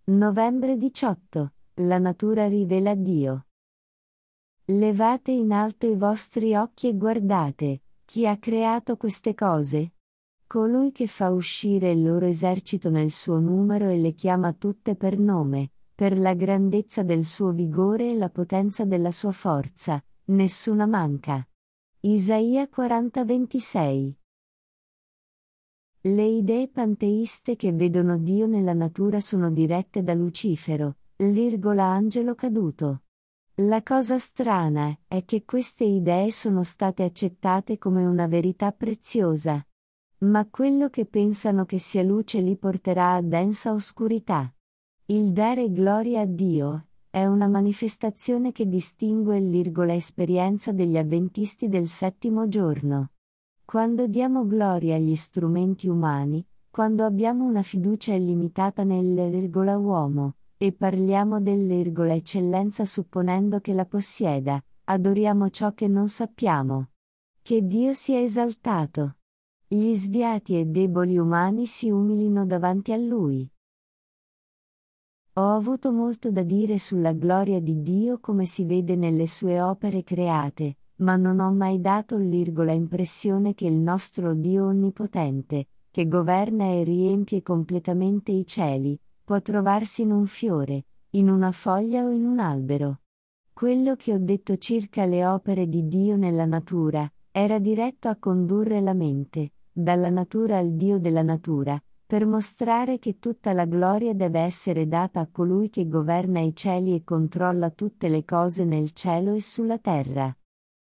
Novembre 18. La natura rivela Dio. Levate in alto i vostri occhi e guardate, chi ha creato queste cose? Colui che fa uscire il loro esercito nel suo numero e le chiama tutte per nome, per la grandezza del suo vigore e la potenza della sua forza, nessuna manca. Isaia 40:26. Le idee panteiste che vedono Dio nella natura sono dirette da Lucifero, angelo caduto. La cosa strana è che queste idee sono state accettate come una verità preziosa. Ma quello che pensano che sia luce li porterà a densa oscurità. Il dare gloria a Dio è una manifestazione che distingue l'esperienza degli avventisti del settimo giorno. Quando diamo gloria agli strumenti umani, quando abbiamo una fiducia illimitata nell'uomo, e parliamo dell'eccellenza supponendo che la possieda, adoriamo ciò che non sappiamo. Che Dio sia esaltato. Gli sviati e deboli umani si umilino davanti a Lui. Ho avuto molto da dire sulla gloria di Dio come si vede nelle sue opere create, ma non ho mai dato l'impressione che il nostro Dio onnipotente, che governa e riempie completamente i cieli, può trovarsi in un fiore, in una foglia o in un albero. Quello che ho detto circa le opere di Dio nella natura, era diretto a condurre la mente, dalla natura al Dio della natura, per mostrare che tutta la gloria deve essere data a colui che governa i cieli e controlla tutte le cose nel cielo e sulla terra.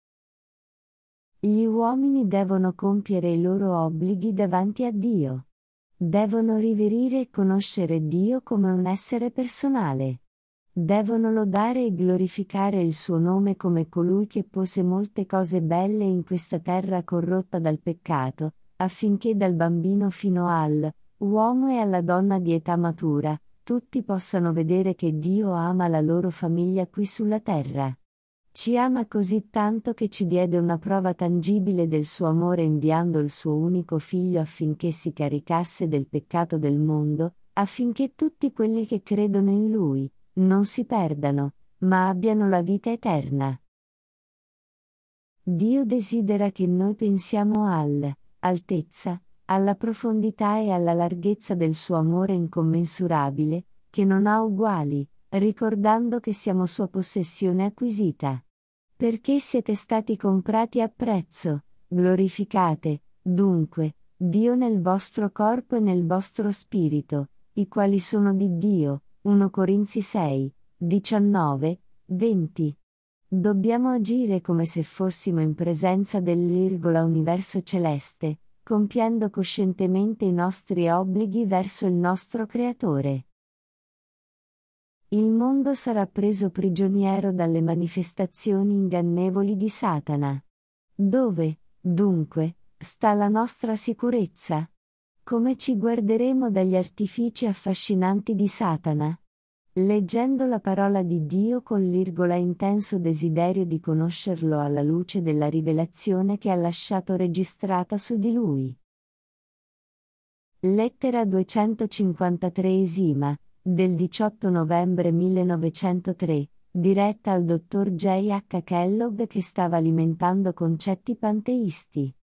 Gli uomini devono compiere i loro obblighi davanti a Dio. Devono riverire e conoscere Dio come un essere personale. Devono lodare e glorificare il suo nome come colui che pose molte cose belle in questa terra corrotta dal peccato, affinché dal bambino fino all'uomo e alla donna di età matura, tutti possano vedere che Dio ama la loro famiglia qui sulla terra. Ci ama così tanto che ci diede una prova tangibile del suo amore inviando il suo unico figlio affinché si caricasse del peccato del mondo, affinché tutti quelli che credono in lui, non si perdano, ma abbiano la vita eterna. Dio desidera che noi pensiamo all'altezza, alla profondità e alla larghezza del suo amore incommensurabile, che non ha uguali, ricordando che siamo sua possessione acquisita. Perché siete stati comprati a prezzo, glorificate, dunque, Dio nel vostro corpo e nel vostro spirito, i quali sono di Dio. 1 Corinzi 6, 19, 20. Dobbiamo agire come se fossimo in presenza dell'universo celeste, compiendo coscientemente i nostri obblighi verso il nostro Creatore. Il mondo sarà preso prigioniero dalle manifestazioni ingannevoli di Satana. Dove, dunque, sta la nostra sicurezza? Come ci guarderemo dagli artifici affascinanti di Satana? Leggendo la parola di Dio con intenso desiderio di conoscerlo alla luce della rivelazione che ha lasciato registrata su di lui. Lettera 253 del 18 novembre 1903, diretta al dottor J. H. Kellogg che stava alimentando concetti panteisti.